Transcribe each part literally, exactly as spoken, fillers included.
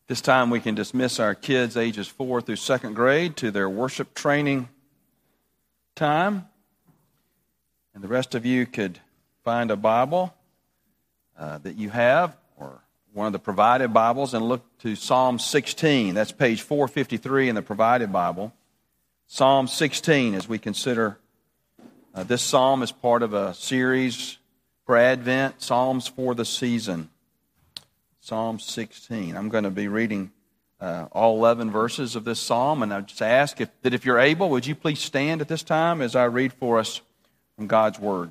This time we can dismiss our kids ages four through second grade to their worship training time. And the rest of you could find a Bible uh, that you have, or one of the provided Bibles, and look to Psalm sixteen. That's page four fifty-three in the provided Bible. Psalm sixteen, as we consider uh, this psalm as part of a series for Advent, Psalms for the Season. Psalm sixteen. I'm going to be reading uh, all eleven verses of this psalm, and I just ask if, that if you're able, would you please stand at this time as I read for us from God's Word.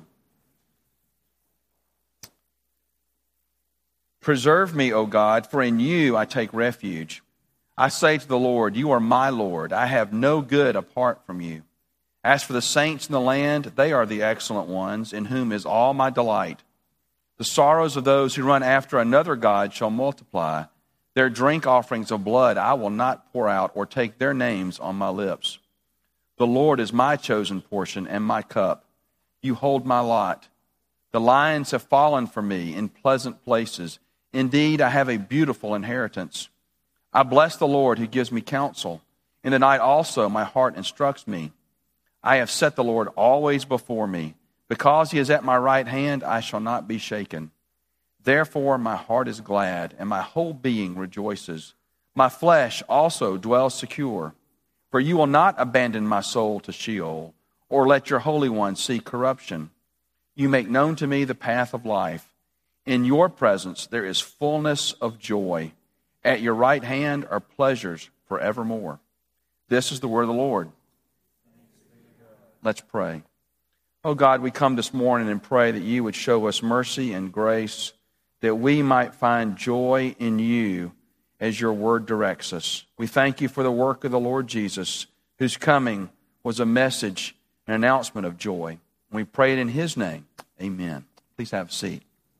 Preserve me, O God, for in you I take refuge. I say to the Lord, you are my Lord. I have no good apart from you. As for the saints in the land, they are the excellent ones, in whom is all my delight. The sorrows of those who run after another god shall multiply. Their drink offerings of blood I will not pour out, or take their names on my lips. The Lord is my chosen portion and my cup. You hold my lot. The lions have fallen for me in pleasant places. Indeed, I have a beautiful inheritance. I bless the Lord who gives me counsel. In the night also my heart instructs me. I have set the Lord always before me. Because he is at my right hand, I shall not be shaken. Therefore my heart is glad, and my whole being rejoices. My flesh also dwells secure. For you will not abandon my soul to Sheol, or let your Holy One see corruption. You make known to me the path of life. In your presence there is fullness of joy. At your right hand are pleasures forevermore. This is the word of the Lord. Let's pray. Oh God, we come this morning and pray that you would show us mercy and grace, that we might find joy in you as your word directs us. We thank you for the work of the Lord Jesus, whose coming was a message, an announcement of joy. We pray it in his name. Amen. Please have a seat.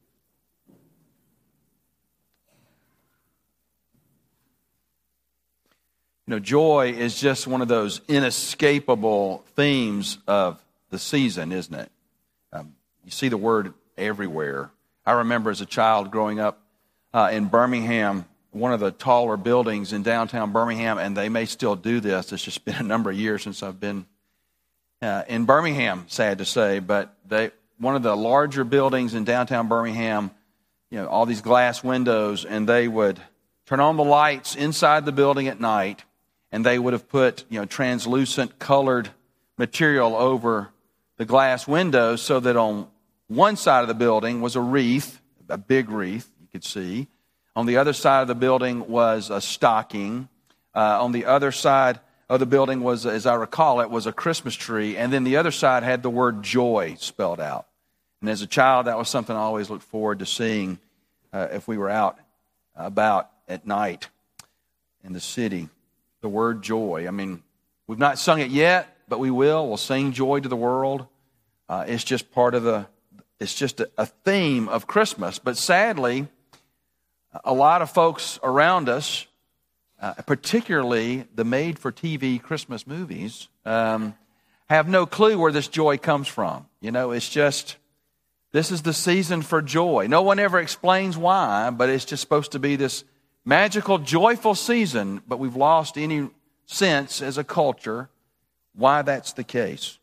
You know, joy is just one of those inescapable themes of the season, isn't it? Um, you see the word everywhere. I remember as a child growing up uh, in Birmingham, one of the taller buildings in downtown Birmingham, and they may still do this. It's just been a number of years since I've been uh, in Birmingham, sad to say, but they one of the larger buildings in downtown Birmingham, you know, all these glass windows, and they would turn on the lights inside the building at night, and they would have put, you know, translucent colored material over the glass windows so that on one side of the building was a wreath, a big wreath you could see. On the other side of the building was a stocking. Uh, on the other side of the building was, as I recall it, was a Christmas tree. And then the other side had the word joy spelled out. And as a child, that was something I always looked forward to seeing uh, if we were out about at night in the city. The word joy. I mean, we've not sung it yet, but we will. We'll sing joy to the world. Uh, it's just part of the, it's just a, a theme of Christmas. But sadly, a lot of folks around us, uh, particularly the made-for-T V Christmas movies, um, have no clue where this joy comes from. You know, it's just, this is the season for joy. No one ever explains why, but it's just supposed to be this magical, joyful season, but we've lost any sense as a culture why that's the case.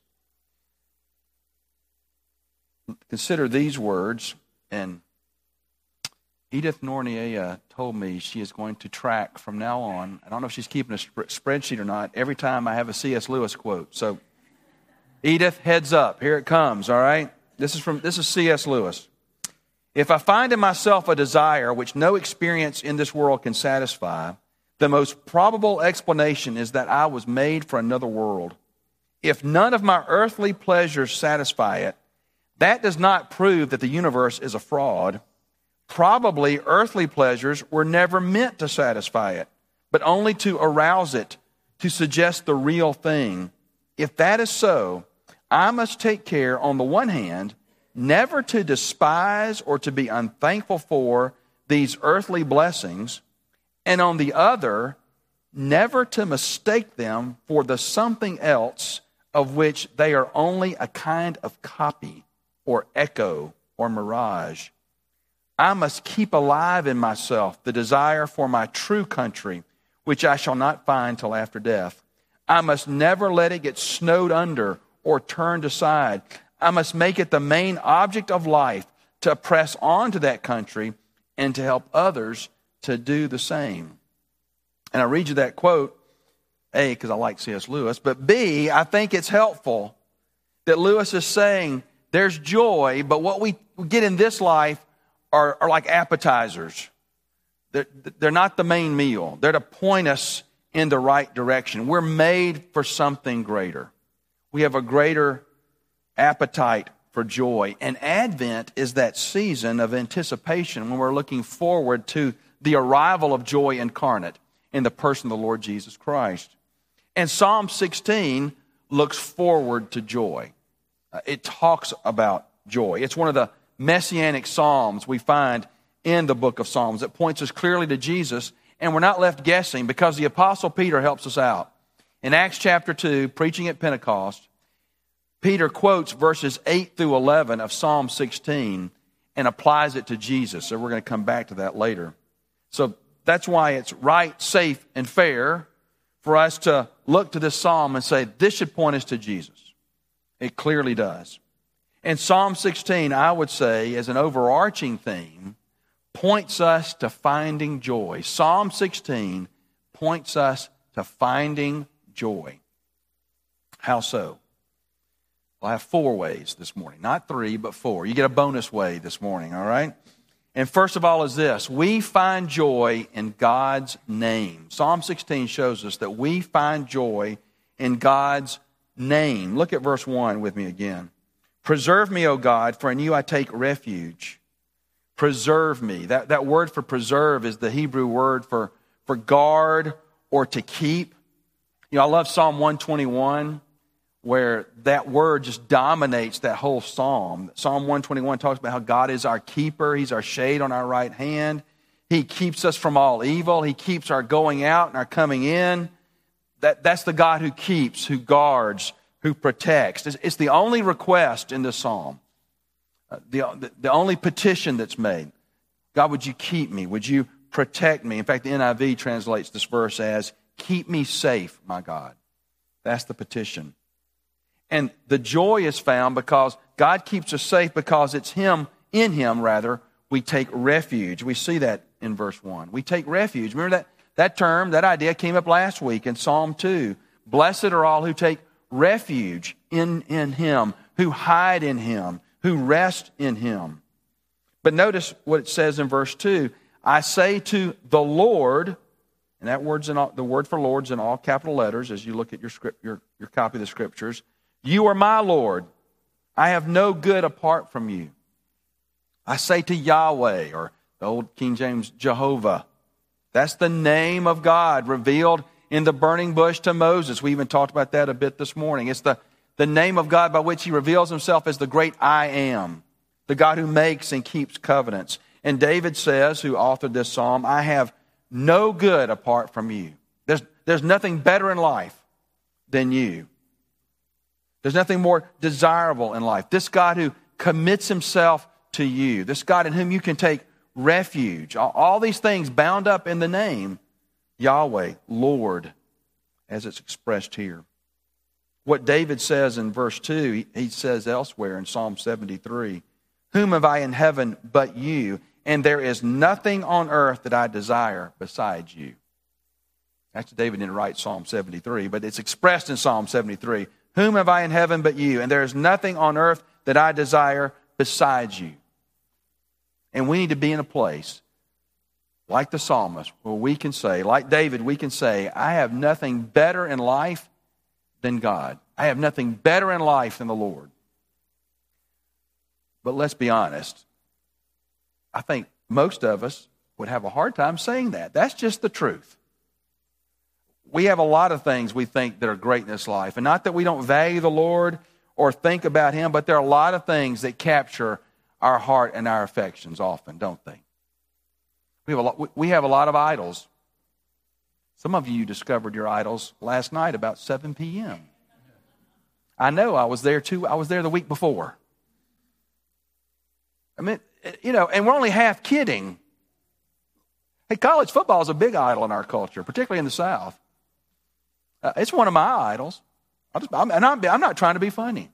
Consider these words, and Edith Nornier told me she is going to track from now on. I don't know if she's keeping a sp- spreadsheet or not. Every time I have a C S Lewis quote. So, Edith, heads up. Here it comes, all right? This is from this is C S Lewis. If I find in myself a desire which no experience in this world can satisfy, the most probable explanation is that I was made for another world. If none of my earthly pleasures satisfy it, that does not prove that the universe is a fraud. Probably earthly pleasures were never meant to satisfy it, but only to arouse it, to suggest the real thing. If that is so, I must take care, on the one hand, never to despise or to be unthankful for these earthly blessings, and on the other, never to mistake them for the something else of which they are only a kind of copy or echo or mirage. I must keep alive in myself the desire for my true country, which I shall not find till after death. I must never let it get snowed under or turned aside. I must make it the main object of life to press on to that country and to help others to do the same. And I read you that quote, A, because I like C S Lewis, but B, I think it's helpful that Lewis is saying there's joy, but what we get in this life are, are like appetizers. They're, they're not the main meal. They're to point us in the right direction. We're made for something greater. We have a greater appetite for joy. And Advent is that season of anticipation when we're looking forward to the arrival of joy incarnate in the person of the Lord Jesus Christ. And Psalm sixteen looks forward to joy. Uh, it talks about joy. It's one of the messianic psalms we find in the book of Psalms. It points us clearly to Jesus, and we're not left guessing because the Apostle Peter helps us out. In Acts chapter two, preaching at Pentecost, Peter quotes verses eight through eleven of Psalm sixteen and applies it to Jesus. So we're going to come back to that later. So that's why it's right, safe, and fair for us to look to this psalm and say, this should point us to Jesus. It clearly does. And Psalm sixteen, I would say, as an overarching theme, points us to finding joy. Psalm sixteen points us to finding joy. How so? Well, I have four ways this morning. Not three, but four. You get a bonus way this morning, all right? And first of all is this. We find joy in God's name. Psalm sixteen shows us that we find joy in God's name. Look at verse one with me again. Preserve me, O God, for in you I take refuge. Preserve me. That, that word for preserve is the Hebrew word for, for guard or to keep. You know, I love Psalm one twenty-one, where that word just dominates that whole psalm. Psalm one twenty-one talks about how God is our keeper. He's our shade on our right hand. He keeps us from all evil. He keeps our going out and our coming in. That, that's the God who keeps, who guards, who protects. It's, it's the only request in this psalm. Uh, the, the, the only petition that's made. God, would you keep me? Would you protect me? In fact, the N I V translates this verse as, keep me safe, my God. That's the petition. And the joy is found because God keeps us safe because it's Him, in Him rather, we take refuge. We see that in verse one. We take refuge. Remember that, that term, that idea came up last week in Psalm two. Blessed are all who take refuge in, in Him, who hide in Him, who rest in Him. But notice what it says in verse two. I say to the Lord, and that word's in all, the word for Lord's in all capital letters as you look at your script, your, your copy of the Scriptures. You are my Lord. I have no good apart from you. I say to Yahweh, or the old King James, Jehovah. That's the name of God revealed in the burning bush to Moses. We even talked about that a bit this morning. It's the, the name of God by which He reveals Himself as the great I am, the God who makes and keeps covenants. And David says, who authored this psalm, I have no good apart from you. There's, there's nothing better in life than you. There's nothing more desirable in life. This God who commits Himself to you, this God in whom you can take refuge, all, all these things bound up in the name, Yahweh, Lord, as it's expressed here. What David says in verse two, he, he says elsewhere in Psalm seventy-three, whom have I in heaven but you, and there is nothing on earth that I desire besides you. Actually, David didn't write Psalm seventy-three, but it's expressed in Psalm seventy-three. Whom have I in heaven but you? And there is nothing on earth that I desire besides you. And we need to be in a place, like the psalmist, where we can say, like David, we can say, I have nothing better in life than God. I have nothing better in life than the Lord. But let's be honest. I think most of us would have a hard time saying that. That's just the truth. We have a lot of things we think that are great in this life. And not that we don't value the Lord or think about Him, but there are a lot of things that capture our heart and our affections often, don't they? We have a lot, we have a lot of idols. Some of you discovered your idols last night about seven p.m. I know, I was there too. I was there the week before. I mean, you know, and we're only half kidding. Hey, college football is a big idol in our culture, particularly in the South. Uh, it's one of my idols. I'll just, I'm, and I'm, I'm not trying to be funny.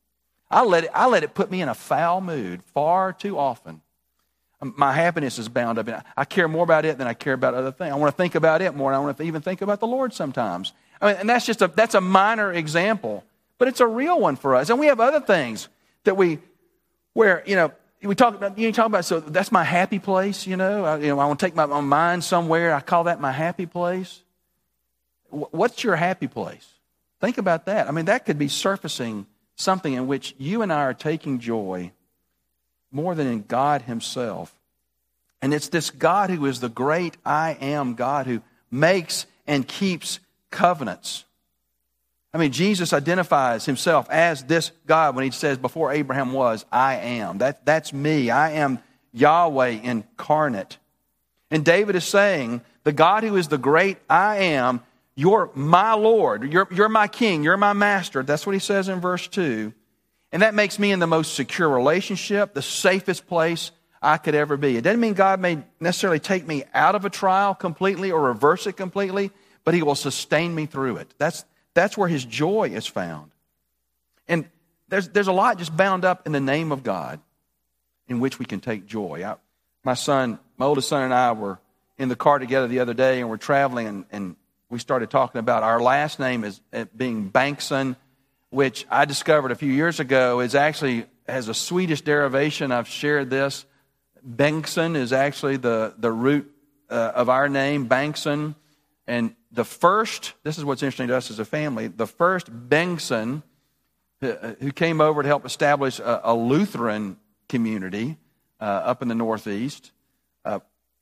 I let it, I let it put me in a foul mood far too often. My happiness is bound up in it. I care more about it than I care about other things. I want to think about it more, and I want to even think about the Lord sometimes. I mean, and that's just a that's a minor example, but it's a real one for us. And we have other things that we, where you know, we talk about. You talk about. So that's my happy place. You know, I, you know, I want to take my, my mind somewhere. I call that my happy place. What's your happy place? Think about that. I mean, that could be surfacing something in which you and I are taking joy more than in God himself. And it's this God who is the great I am God who makes and keeps covenants. I mean, Jesus identifies himself as this God when he says, before Abraham was, I am. That, that's me. I am Yahweh incarnate. And David is saying, the God who is the great I am, you're my Lord. You're, you're my king. You're my master. That's what he says in verse two. And that makes me in the most secure relationship, the safest place I could ever be. It doesn't mean God may necessarily take me out of a trial completely or reverse it completely, but he will sustain me through it. That's, that's where his joy is found. And there's, there's a lot just bound up in the name of God in which we can take joy. I, my son, my oldest son and I were in the car together the other day, and we're traveling, and, and we started talking about our last name as being Bankson, which I discovered a few years ago is actually has a Swedish derivation. I've shared this. Bengtsson is actually the, the root uh, of our name, Bankson. And the first, this is what's interesting to us as a family, the first Bengtsson uh, who came over to help establish a, a Lutheran community uh, up in the Northeast, uh,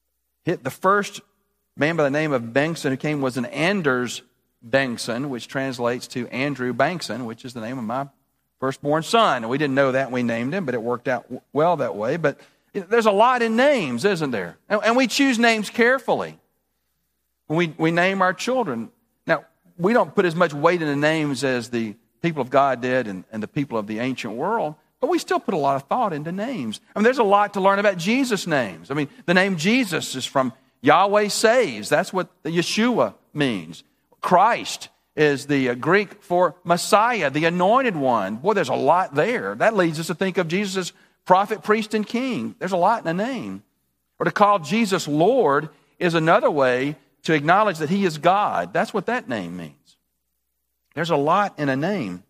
hit the first man by the name of Bengtsson who came was an Anders Bengtsson, which translates to Andrew Bankson, which is the name of my firstborn son. And we didn't know that when we named him, but it worked out well that way. But there's a lot in names, isn't there? And we choose names carefully when we, we name our children. Now, we don't put as much weight in the names as the people of God did and, and the people of the ancient world, but we still put a lot of thought into names. I mean, there's a lot to learn about Jesus' names. I mean, the name Jesus is from Yahweh saves. That's what the Yeshua means. Christ is the Greek for Messiah, the anointed one. Boy, there's a lot there. That leads us to think of Jesus as prophet, priest, and king. There's a lot in a name. Or to call Jesus Lord is another way to acknowledge that he is God. That's what that name means. There's a lot in a name.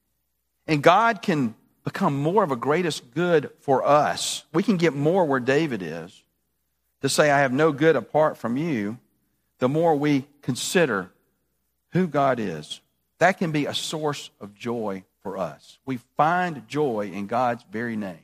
And God can become more of a greatest good for us. We can get more where David is. To say, I have no good apart from you, the more we consider who God is. That can be a source of joy for us. We find joy in God's very name.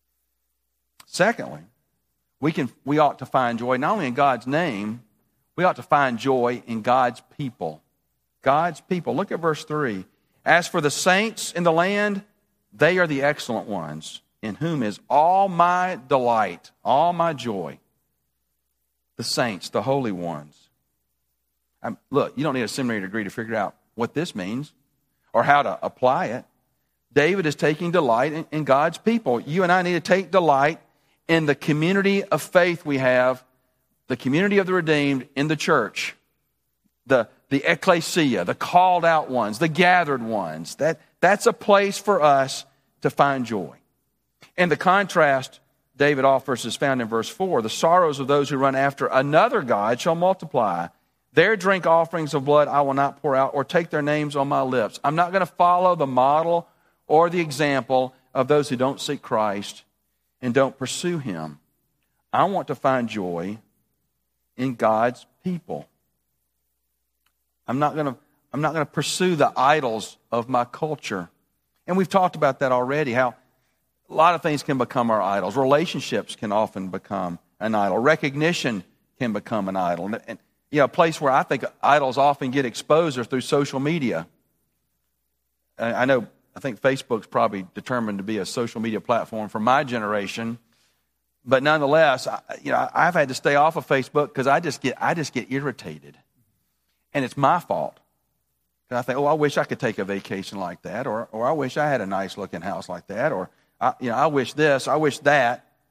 Secondly, we can we ought to find joy not only in God's name, we ought to find joy in God's people. God's people. Look at verse three. As for the saints in the land, they are the excellent ones, in whom is all my delight, all my joy. The saints, the holy ones. Um, look, you don't need a seminary degree to figure out what this means or how to apply it. David is taking delight in, in God's people. You and I need to take delight in the community of faith we have, the community of the redeemed in the church, the, the ecclesia, the called out ones, the gathered ones. That, that's a place for us to find joy. And the contrast David offers is found in verse four. The sorrows of those who run after another God shall multiply. Their drink offerings of blood I will not pour out or take their names on my lips. I'm not going to follow the model or the example of those who don't seek Christ and don't pursue him. I want to find joy in God's people. I'm not going to, I'm not going to pursue the idols of my culture. And we've talked about that already, how a lot of things can become our idols. Relationships can often become an idol. Recognition can become an idol. And, you know, a place where I think idols often get exposed are through social media. I know, I think Facebook's probably determined to be a social media platform for my generation. But nonetheless, you know, I've had to stay off of Facebook because I just get I just get irritated. And it's my fault. And I think, oh, I wish I could take a vacation like that, or or I wish I had a nice looking house like that, or I, you know, I wish this, I wish that.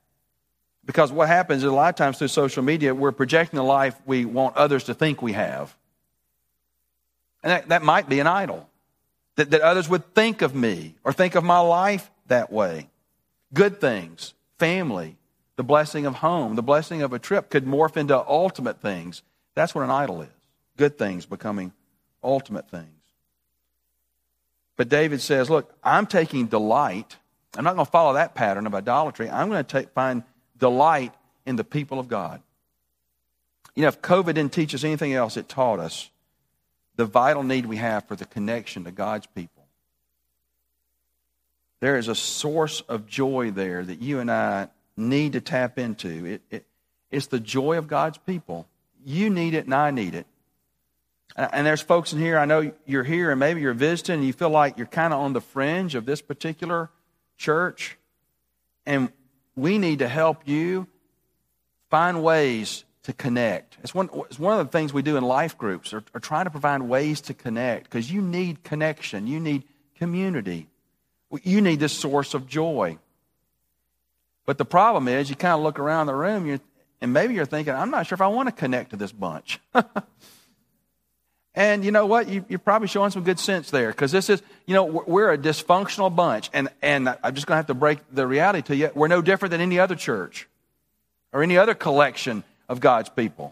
Because what happens is a lot of times through social media, we're projecting the life we want others to think we have. And that, that might be an idol. That, that others would think of me or think of my life that way. Good things, family, the blessing of home, the blessing of a trip could morph into ultimate things. That's what an idol is. Good things becoming ultimate things. But David says, look, I'm taking delight. I'm not going to follow that pattern of idolatry. I'm going to take, find delight in the people of God. You know, if COVID didn't teach us anything else, it taught us the vital need we have for the connection to God's people. There is a source of joy there that you and I need to tap into. It, it, it's the joy of God's people. You need it and I need it. And there's folks in here, I know you're here and maybe you're visiting and you feel like you're kind of on the fringe of this particular church. And we need to help you find ways to connect. It's one, it's one of the things we do in life groups, are, are trying to provide ways to connect, because you need connection. You need community. You need this source of joy. But the problem is you kind of look around the room you're, and maybe you're thinking, I'm not sure if I want to connect to this bunch. And you know what? You, you're probably showing some good sense there, because this is, you know, we're a dysfunctional bunch. And, and I'm just going to have to break the reality to you. We're no different than any other church or any other collection of God's people.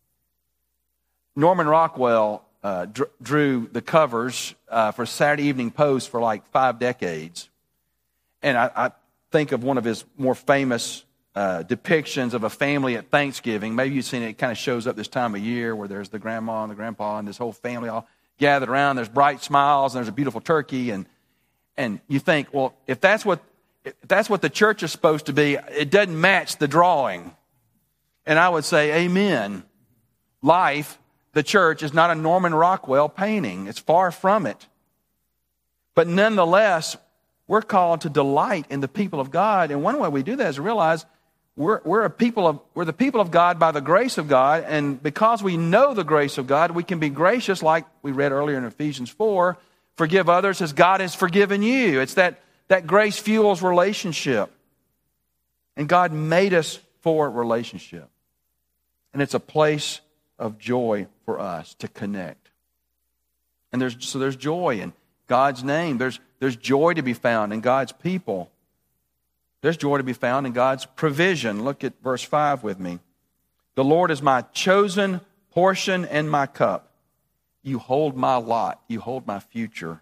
Norman Rockwell uh, dr- drew the covers uh, for Saturday Evening Post for like five decades. And I, I think of one of his more famous uh, depictions of a family at Thanksgiving. Maybe you've seen it. It kind of shows up this time of year where there's the grandma and the grandpa and this whole family all gathered around. There's bright smiles and there's a beautiful turkey. And and you think, well, if that's what if that's what the church is supposed to be, it doesn't match the drawing. And I would say, amen. Life, the church, is not a Norman Rockwell painting. It's far from it. But nonetheless, we're called to delight in the people of God. And one way we do that is to realize we're, we're, a people of, we're the people of God by the grace of God. And because we know the grace of God, we can be gracious, like we read earlier in Ephesians four, forgive others as God has forgiven you. It's that, that grace fuels relationship. And God made us for relationship. And it's a place of joy for us to connect. And there's so there's joy in God's name. There's there's joy to be found in God's people. There's joy to be found in God's provision. Look at verse five with me. The Lord is my chosen portion and my cup. You hold my lot. You hold my future.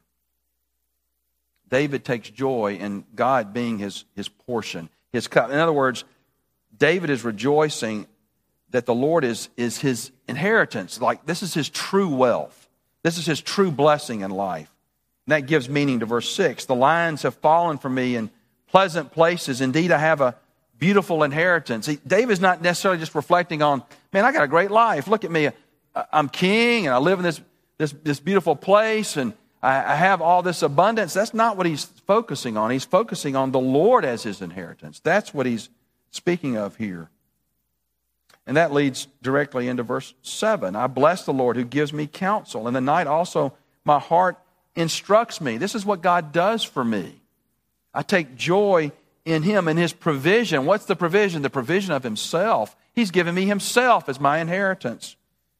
David takes joy in God being his, his portion, his cup. In other words, David is rejoicing that the Lord is, is his inheritance. Like, this is his true wealth. This is his true blessing in life. And that gives meaning to verse six. The lions have fallen for me in pleasant places. Indeed, I have a beautiful inheritance. He, David's not necessarily just reflecting on, man, I got a great life. Look at me. I'm king and I live in this, this, this beautiful place and I, I have all this abundance. That's not what he's focusing on. He's focusing on the Lord as his inheritance. That's what he's speaking of here. And that leads directly into verse seven. I bless the Lord who gives me counsel. In the night also my heart instructs me. This is what God does for me. I take joy in him and his provision. What's the provision? The provision of himself. He's given me himself as my inheritance.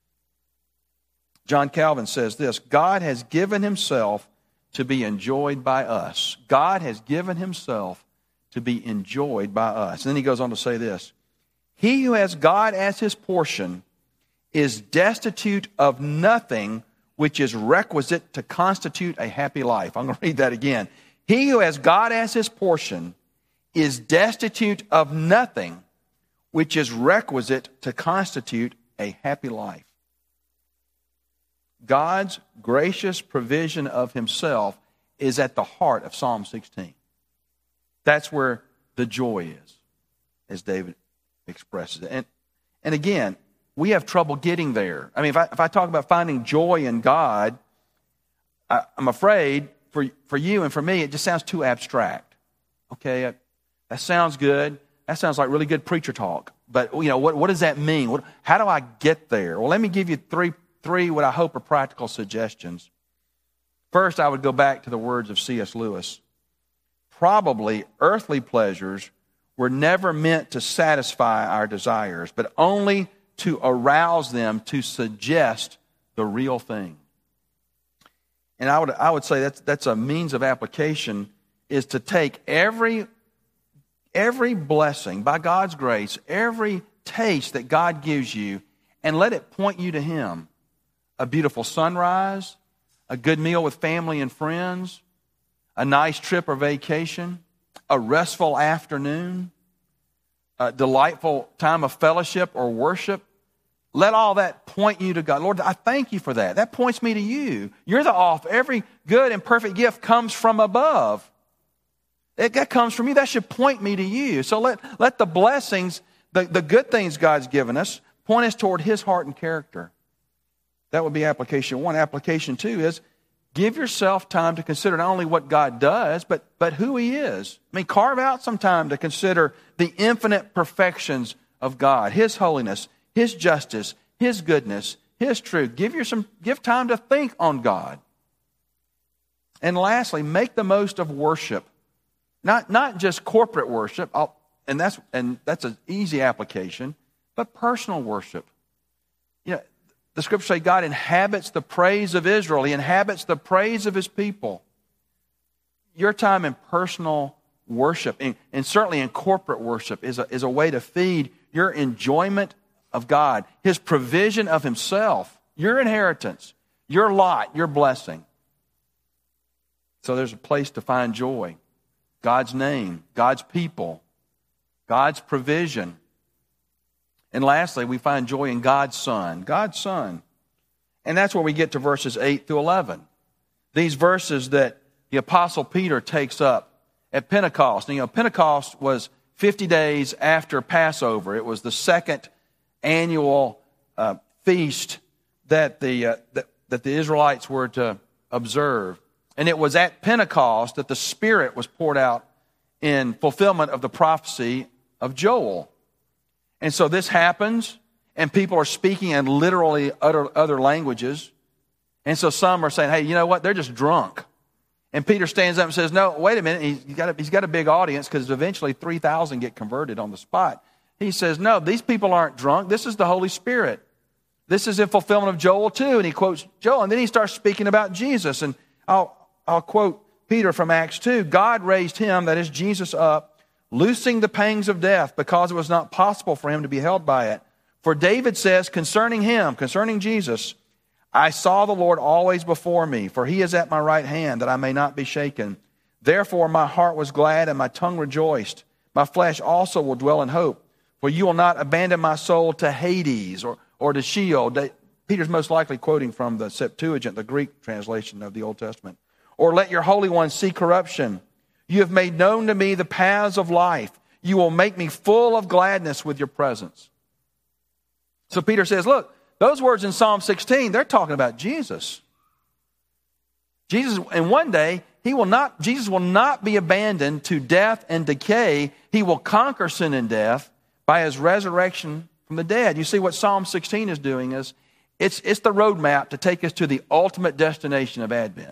John Calvin says this, God has given himself to be enjoyed by us. God has given himself to be enjoyed by us. And then he goes on to say this, he who has God as his portion is destitute of nothing which is requisite to constitute a happy life. I'm going to read that again. He who has God as his portion is destitute of nothing which is requisite to constitute a happy life. God's gracious provision of himself is at the heart of Psalm sixteen. That's where the joy is, as David expresses it. And, and again, we have trouble getting there. I mean, if I, if I talk about finding joy in God, I, I'm afraid for, for you and for me, it just sounds too abstract. Okay, that sounds good. That sounds like really good preacher talk. But, you know, what, what does that mean? What, how do I get there? Well, let me give you three, three what I hope are practical suggestions. First, I would go back to the words of C S Lewis. Probably earthly pleasures were never meant to satisfy our desires, but only to arouse them to suggest the real thing. And I would I would say that's that's a means of application, is to take every every blessing by God's grace, every taste that God gives you, and let it point you to Him. A beautiful sunrise, a good meal with family and friends, a nice trip or vacation, a restful afternoon, a delightful time of fellowship or worship. Let all that point you to God. Lord, I thank you for that. That points me to you. You're the author. Every good and perfect gift comes from above. It, that comes from you. That should point me to you. So let, let the blessings, the, the good things God's given us, point us toward His heart and character. That would be application one. Application two is give yourself time to consider not only what God does, but, but who He is. I mean, carve out some time to consider the infinite perfections of God, His holiness, His justice, His goodness, His truth. Give your some, give time to think on God. And lastly, make the most of worship. Not, not just corporate worship, I'll, and that's and that's an easy application, but personal worship. You know, the Scriptures say God inhabits the praise of Israel. He inhabits the praise of His people. Your time in personal worship, and, and certainly in corporate worship, is a, is a way to feed your enjoyment of God, His provision of Himself, your inheritance, your lot, your blessing. So there's a place to find joy. God's name, God's people, God's provision. And lastly, we find joy in God's Son, God's Son. And that's where we get to verses eight through eleven. These verses that the Apostle Peter takes up at Pentecost. And, you know, Pentecost was fifty days after Passover. It was the second annual uh, feast that the uh, that, that the Israelites were to observe. And it was at Pentecost that the Spirit was poured out in fulfillment of the prophecy of Joel. And so this happens, and people are speaking in literally other, other languages. And so some are saying, hey, you know what? They're just drunk. And Peter stands up and says, no, wait a minute. He's got a, he's got a big audience because eventually three thousand get converted on the spot. He says, no, these people aren't drunk. This is the Holy Spirit. This is in fulfillment of Joel too. And he quotes Joel. And then he starts speaking about Jesus. And I'll, I'll quote Peter from Acts two. God raised Him, that is Jesus, up, loosing the pangs of death, because it was not possible for Him to be held by it. For David says concerning Him, concerning Jesus, I saw the Lord always before me, for He is at my right hand, that I may not be shaken. Therefore my heart was glad and my tongue rejoiced. My flesh also will dwell in hope, for you will not abandon my soul to Hades or, or to Sheol. Peter's most likely quoting from the Septuagint, the Greek translation of the Old Testament. Or let your Holy One see corruption. You have made known to me the paths of life. You will make me full of gladness with your presence. So Peter says, look, those words in Psalm sixteen, they're talking about Jesus. Jesus, and one day, he will not, Jesus will not be abandoned to death and decay. He will conquer sin and death by His resurrection from the dead. You see, what Psalm sixteen is doing is, it's, it's the roadmap to take us to the ultimate destination of Advent.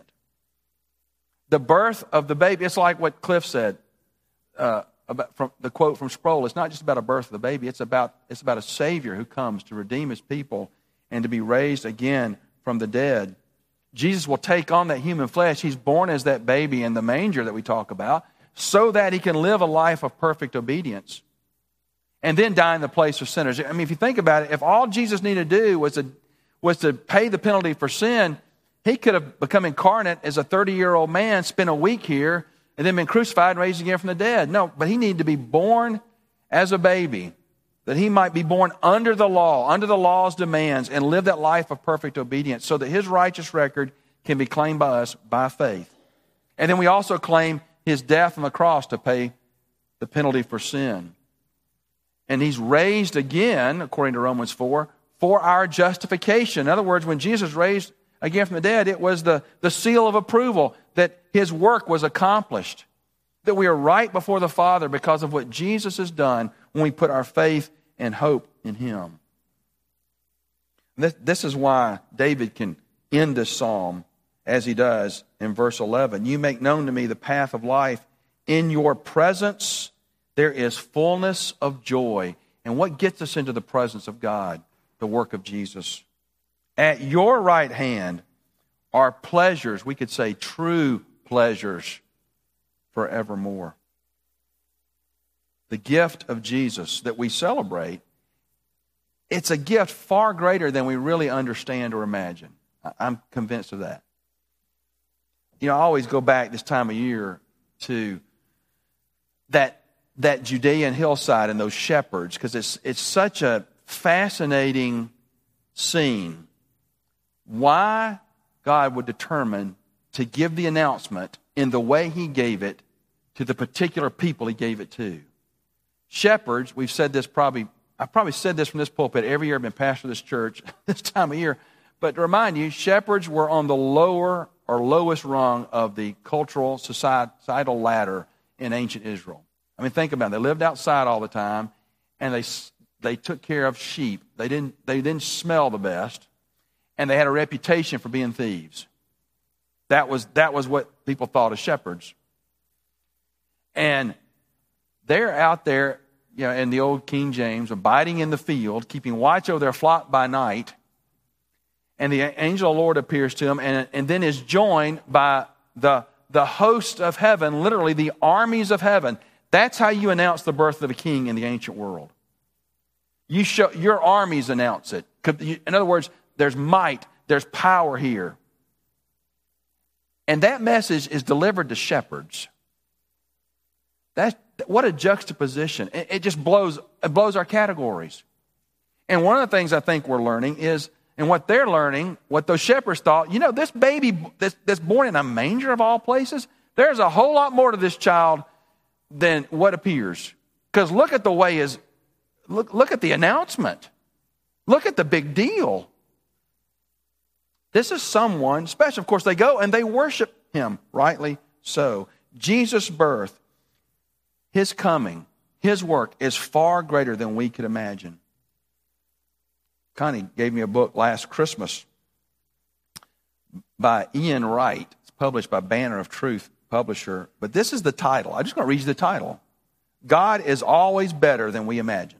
The birth of the baby, it's like what Cliff said, uh, about from the quote from Sproul. It's not just about a birth of the baby. It's about, it's about a Savior who comes to redeem His people and to be raised again from the dead. Jesus will take on that human flesh. He's born as that baby in the manger that we talk about, so that He can live a life of perfect obedience and then die in the place of sinners. I mean, if you think about it, if all Jesus needed to do was to, was to pay the penalty for sin, He could have become incarnate as a thirty-year-old man, spent a week here, and then been crucified and raised again from the dead. No, but He needed to be born as a baby, that He might be born under the law, under the law's demands, and live that life of perfect obedience, so that His righteous record can be claimed by us by faith. And then we also claim His death on the cross to pay the penalty for sin. And He's raised again, according to Romans four, for our justification. In other words, when Jesus raised again from the dead, it was the, the seal of approval that His work was accomplished, that we are right before the Father because of what Jesus has done when we put our faith and hope in Him. This, this is why David can end this psalm as he does in verse eleven. You make known to me the path of life. In your presence there is fullness of joy. And what gets us into the presence of God? The work of Jesus. At your right hand are pleasures, we could say true pleasures forevermore. The gift of Jesus that we celebrate, it's a gift far greater than we really understand or imagine. I'm convinced of that. You know, I always go back this time of year to that that Judean hillside and those shepherds, because it's it's such a fascinating scene. Why God would determine to give the announcement in the way He gave it to the particular people He gave it to. Shepherds, we've said this probably, I've probably said this from this pulpit every year I've been pastor of this church this time of year, but to remind you, shepherds were on the lower or lowest rung of the cultural societal ladder in ancient Israel. I mean, think about it. They lived outside all the time, and they they took care of sheep. They didn't they didn't smell the best, and they had a reputation for being thieves. That was that was what people thought of shepherds. And they're out there, you know, in the old King James, abiding in the field, keeping watch over their flock by night. And the angel of the Lord appears to them, and, and then is joined by the, the host of heaven, literally the armies of heaven. That's how you announce the birth of a king in the ancient world. You show, your armies announce it. In other words, there's might, there's power here. And that message is delivered to shepherds. That's, what a juxtaposition. It, it just blows, it blows our categories. And one of the things I think we're learning is, and what they're learning, what those shepherds thought, you know, this baby that's, that's born in a manger of all places, there's a whole lot more to this child than what appears. Because look at the way his, look, look at the announcement. Look at the big deal. This is someone special. Of course, they go and they worship Him, rightly so. Jesus' birth, His coming, His work is far greater than we could imagine. Connie gave me a book last Christmas by Ian Wright. It's published by Banner of Truth publisher. But this is the title. I'm just going to read you the title. God is always better than we imagine.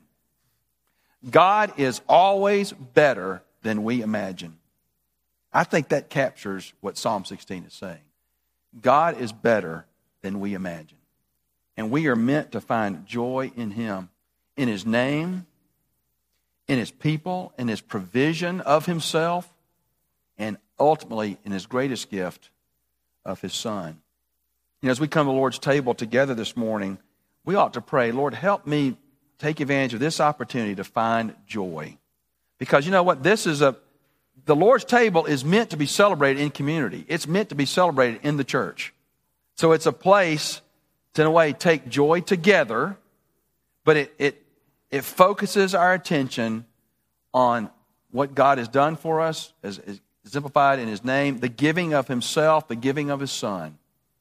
God is always better than we imagine. I think that captures what Psalm sixteen is saying. God is better than we imagine. And we are meant to find joy in Him, in His name, in His people, in His provision of Himself, and ultimately in His greatest gift of His Son. You know, as we come to the Lord's table together this morning, we ought to pray, Lord, help me take advantage of this opportunity to find joy. Because you know what? This is a, the Lord's table is meant to be celebrated in community. It's meant to be celebrated in the church. So it's a place to, in a way, take joy together, but it, it, it focuses our attention on what God has done for us, as, as exemplified in His name, the giving of Himself, the giving of His Son.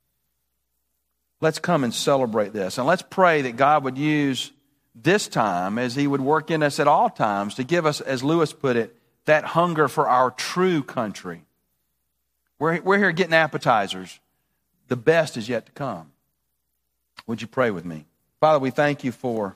Let's come and celebrate this. And let's pray that God would use this time, as He would work in us at all times, to give us, as Lewis put it, that hunger for our true country. We're, we're here getting appetizers. The best is yet to come. Would you pray with me? Father, we thank You for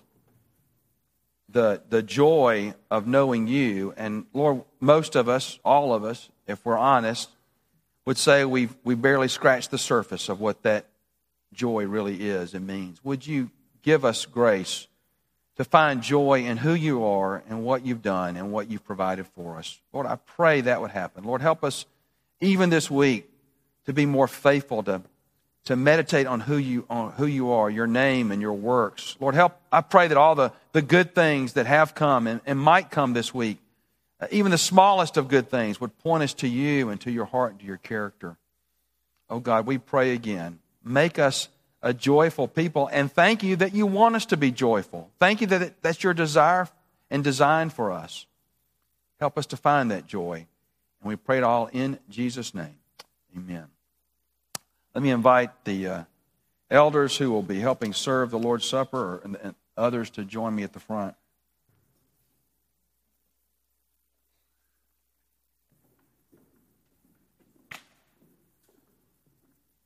the, the joy of knowing You. And Lord, most of us, all of us, if we're honest, would say we've, we barely scratched the surface of what that joy really is and means. Would You give us grace to find joy in who You are and what You've done and what You've provided for us? Lord, I pray that would happen. Lord, help us even this week to be more faithful to, to meditate on who you on who you are, Your name and Your works. Lord, help. I pray that all the, the good things that have come and, and might come this week, uh, even the smallest of good things, would point us to You and to Your heart and to Your character. Oh God, we pray again. Make us a joyful people, and thank You that You want us to be joyful. Thank You that it, that's Your desire and design for us. Help us to find that joy. And we pray it all in Jesus' name. Amen. Let me invite the uh, elders who will be helping serve the Lord's Supper, or, and, and others to join me at the front.